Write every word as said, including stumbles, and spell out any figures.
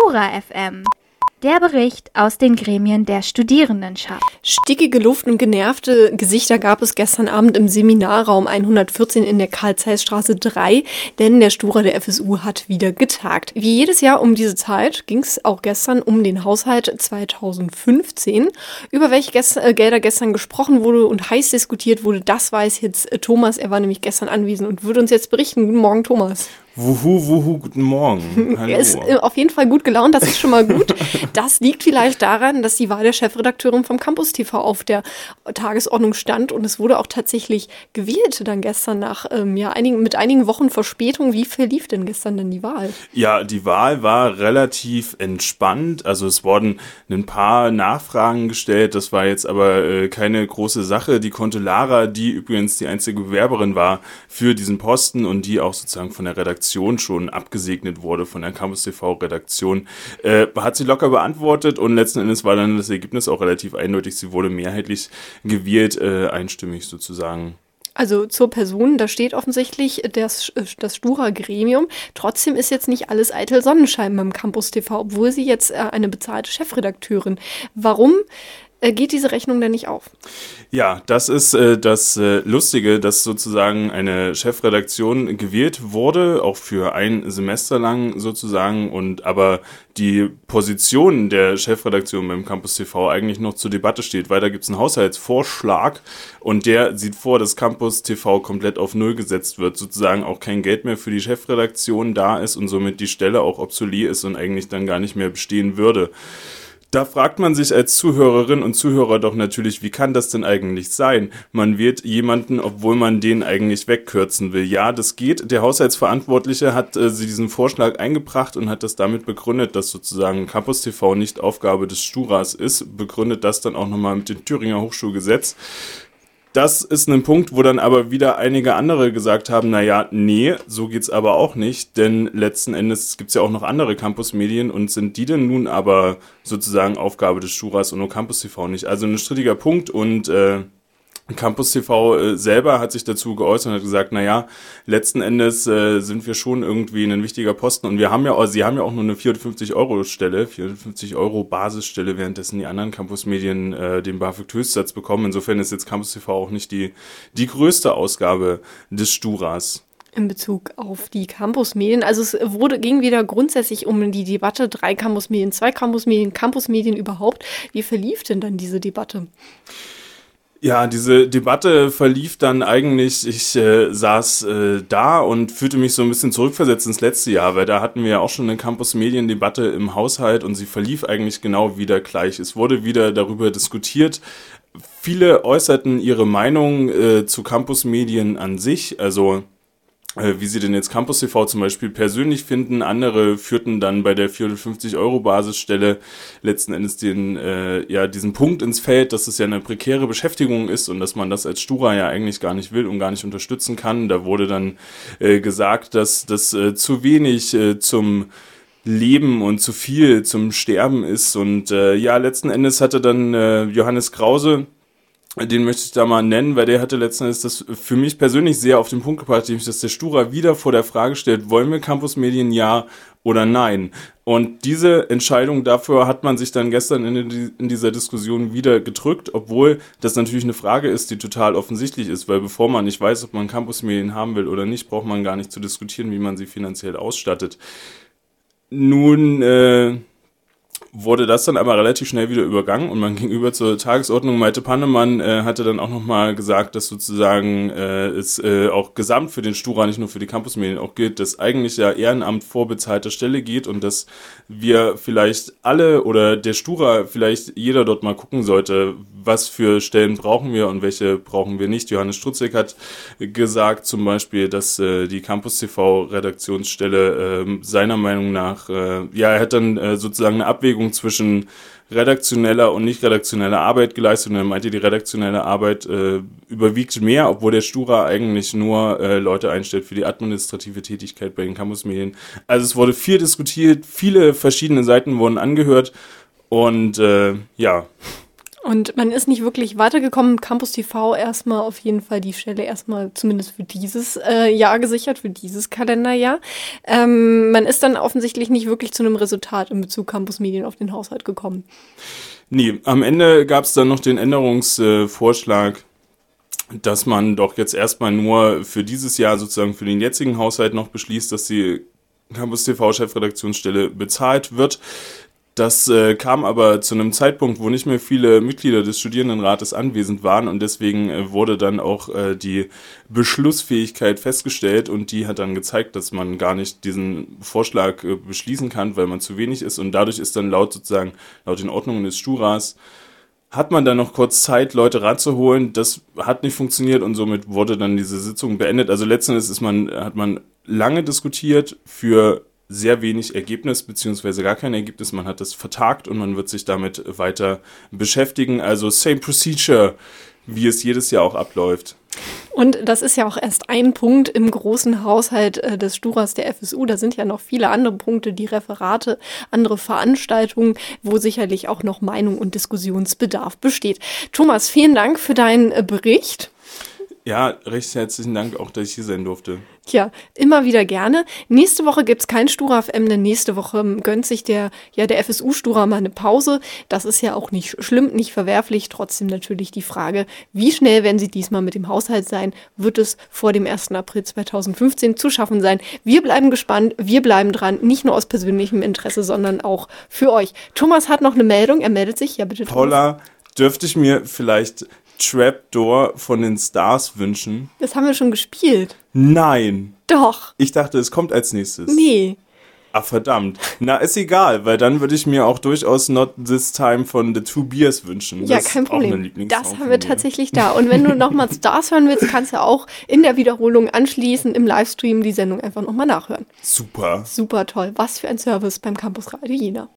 Stura F M. Der Bericht aus den Gremien der Studierendenschaft. Stickige Luft und genervte Gesichter gab es gestern Abend im Seminarraum hundertvierzehn in der Karl-Zeiss-Straße drei, denn der Stura der F S U hat wieder getagt. Wie jedes Jahr um diese Zeit ging es auch gestern um den Haushalt zweitausendfünfzehn. Über welche Gest- äh, Gelder gestern gesprochen wurde und heiß diskutiert wurde, das weiß jetzt äh, Thomas. Er war nämlich gestern anwesend und würde uns jetzt berichten. Guten Morgen, Thomas. Wuhu, wuhu, guten Morgen. Hallo. Er ist äh, auf jeden Fall gut gelaunt, das ist schon mal gut. Das liegt vielleicht daran, dass die Wahl der Chefredakteurin vom Campus T V auf der Tagesordnung stand und es wurde auch tatsächlich gewählt dann gestern nach ähm, ja, einigen, mit einigen Wochen Verspätung. Wie verlief denn gestern denn die Wahl? Ja, die Wahl war relativ entspannt, also es wurden ein paar Nachfragen gestellt, das war jetzt aber äh, keine große Sache. Die konnte Lara, die übrigens die einzige Bewerberin war für diesen Posten und die auch sozusagen von der Redaktion schon abgesegnet wurde von der Campus T V-Redaktion, äh, hat sie locker beantwortet und letzten Endes war dann das Ergebnis auch relativ eindeutig. Sie wurde mehrheitlich gewählt, äh, einstimmig sozusagen. Also zur Person, da steht offensichtlich das, das Stura-Gremium. Trotzdem ist jetzt nicht alles eitel Sonnenschein beim Campus T V, obwohl sie jetzt äh, eine bezahlte Chefredakteurin. Warum äh, geht diese Rechnung denn nicht auf? Ja, das ist äh, das äh, Lustige, dass sozusagen eine Chefredaktion gewählt wurde, auch für ein Semester lang sozusagen, und aber die Position der Chefredaktion beim Campus T V eigentlich noch zur Debatte steht, weil da gibt es einen Haushaltsvorschlag und der sieht vor, dass Campus T V komplett auf Null gesetzt wird, sozusagen auch kein Geld mehr für die Chefredaktion da ist und somit die Stelle auch obsolet ist und eigentlich dann gar nicht mehr bestehen würde. Da fragt man sich als Zuhörerin und Zuhörer doch natürlich, wie kann das denn eigentlich sein? Man wählt jemanden, obwohl man den eigentlich wegkürzen will. Ja, das geht. Der Haushaltsverantwortliche hat äh, sie diesen Vorschlag eingebracht und hat das damit begründet, dass sozusagen Campus T V nicht Aufgabe des Sturas ist. Begründet das dann auch nochmal mit dem Thüringer Hochschulgesetz. Das ist ein Punkt, wo dann aber wieder einige andere gesagt haben, naja, nee, so geht's aber auch nicht, denn letzten Endes gibt's ja auch noch andere Campusmedien und sind die denn nun aber sozusagen Aufgabe des Sturas und nur Campus T V nicht? Also ein strittiger Punkt und äh, Campus T V äh, selber hat sich dazu geäußert und hat gesagt, naja, letzten Endes äh, sind wir schon irgendwie ein wichtiger Posten und wir haben ja, sie haben ja auch nur eine vierhundertfünfzig Euro Stelle, vierhundertfünfzig Euro Basisstelle, währenddessen die anderen Campusmedien äh, den BAföG-Höchstsatz bekommen. Insofern ist jetzt Campus T V auch nicht die, die größte Ausgabe des Sturas. In Bezug auf die Campusmedien. Also es wurde, ging wieder grundsätzlich um die Debatte, drei Campusmedien, zwei Campusmedien, Campusmedien überhaupt. Wie verlief denn dann diese Debatte? Ja, diese Debatte verlief dann eigentlich, ich äh, saß äh, da und fühlte mich so ein bisschen zurückversetzt ins letzte Jahr, weil da hatten wir ja auch schon eine Campus-Medien-Debatte im Haushalt und sie verlief eigentlich genau wieder gleich. Es wurde wieder darüber diskutiert. Viele äußerten ihre Meinung äh, zu Campus-Medien an sich, also wie sie denn jetzt Campus T V zum Beispiel persönlich finden. Andere führten dann bei der vierhundertfünfzig Euro Basisstelle letzten Endes den, äh, ja, diesen Punkt ins Feld, dass es ja eine prekäre Beschäftigung ist und dass man das als Stura ja eigentlich gar nicht will und gar nicht unterstützen kann. Da wurde dann äh, gesagt, dass das äh, zu wenig äh, zum Leben und zu viel zum Sterben ist. Und äh, ja, letzten Endes hatte dann äh, Johannes Krause, den möchte ich da mal nennen, weil der hatte letzten Endes das für mich persönlich sehr auf den Punkt gebracht, nämlich, dass der Stura wieder vor der Frage stellt, wollen wir Campusmedien ja oder nein? Und diese Entscheidung dafür hat man sich dann gestern in, in dieser Diskussion wieder gedrückt, obwohl das natürlich eine Frage ist, die total offensichtlich ist, weil bevor man nicht weiß, ob man Campusmedien haben will oder nicht, braucht man gar nicht zu diskutieren, wie man sie finanziell ausstattet. Nun, äh, wurde das dann aber relativ schnell wieder übergangen und man ging über zur Tagesordnung. Malte Pannemann äh, hatte dann auch nochmal gesagt, dass sozusagen äh, es äh, auch gesamt für den Stura, nicht nur für die Campusmedien auch gilt, dass eigentlich ja Ehrenamt vor bezahlter Stelle geht und dass wir vielleicht alle oder der Stura vielleicht jeder dort mal gucken sollte, was für Stellen brauchen wir und welche brauchen wir nicht. Johannes Strutzek hat gesagt zum Beispiel, dass äh, die Campus T V-Redaktionsstelle äh, seiner Meinung nach, äh, ja, er hat dann äh, sozusagen eine Abwägung zwischen redaktioneller und nicht redaktioneller Arbeit geleistet und er meinte, die redaktionelle Arbeit äh, überwiegt mehr, obwohl der Stura eigentlich nur äh, Leute einstellt für die administrative Tätigkeit bei den Campusmedien. Also es wurde viel diskutiert, viele verschiedene Seiten wurden angehört und äh, ja. Und man ist nicht wirklich weitergekommen. Campus T V erstmal auf jeden Fall die Stelle erstmal zumindest für dieses äh, Jahr gesichert, für dieses Kalenderjahr. Ähm, man ist dann offensichtlich nicht wirklich zu einem Resultat in Bezug Campus Medien auf den Haushalt gekommen. Nee, am Ende gab es dann noch den Änderungsvorschlag, äh, dass man doch jetzt erstmal nur für dieses Jahr sozusagen für den jetzigen Haushalt noch beschließt, dass die Campus T V-Chefredaktionsstelle bezahlt wird. Das äh, kam aber zu einem Zeitpunkt, wo nicht mehr viele Mitglieder des Studierendenrates anwesend waren und deswegen äh, wurde dann auch äh, die Beschlussfähigkeit festgestellt und die hat dann gezeigt, dass man gar nicht diesen Vorschlag äh, beschließen kann, weil man zu wenig ist und dadurch ist dann laut sozusagen, laut den Ordnungen des Sturas, hat man dann noch kurz Zeit, Leute ranzuholen. Das hat nicht funktioniert und somit wurde dann diese Sitzung beendet. Also letzten Endes ist man, hat man lange diskutiert für sehr wenig Ergebnis, beziehungsweise gar kein Ergebnis. Man hat das vertagt und man wird sich damit weiter beschäftigen. Also same procedure, wie es jedes Jahr auch abläuft. Und das ist ja auch erst ein Punkt im großen Haushalt äh, des Sturas der F S U. Da sind ja noch viele andere Punkte, die Referate, andere Veranstaltungen, wo sicherlich auch noch Meinung und Diskussionsbedarf besteht. Thomas, vielen Dank für deinen äh, Bericht. Ja, recht herzlichen Dank auch, dass ich hier sein durfte. Ja, immer wieder gerne. Nächste Woche gibt's kein Stura F M, denn nächste Woche gönnt sich der, ja, der F S U-Stura mal eine Pause. Das ist ja auch nicht schlimm, nicht verwerflich. Trotzdem natürlich die Frage, wie schnell werden sie diesmal mit dem Haushalt sein? Wird es vor dem ersten April zweitausendfünfzehn zu schaffen sein? Wir bleiben gespannt, wir bleiben dran, nicht nur aus persönlichem Interesse, sondern auch für euch. Thomas hat noch eine Meldung, er meldet sich. Ja, bitte, Thomas. Paula, dürfte ich mir vielleicht Trapdoor von den Stars wünschen? Das haben wir schon gespielt. Nein. Doch. Ich dachte, es kommt als nächstes. Nee. Ach, verdammt. Na, ist egal, weil dann würde ich mir auch durchaus Not This Time von The Two Beers wünschen. Ja, das kein ist auch mein Problem. Lieblingssong Das haben von wir mir. tatsächlich da. Und wenn du nochmal Stars hören willst, kannst du auch in der Wiederholung anschließend im Livestream die Sendung einfach nochmal nachhören. Super. Super toll. Was für ein Service beim Campus Radio Jena.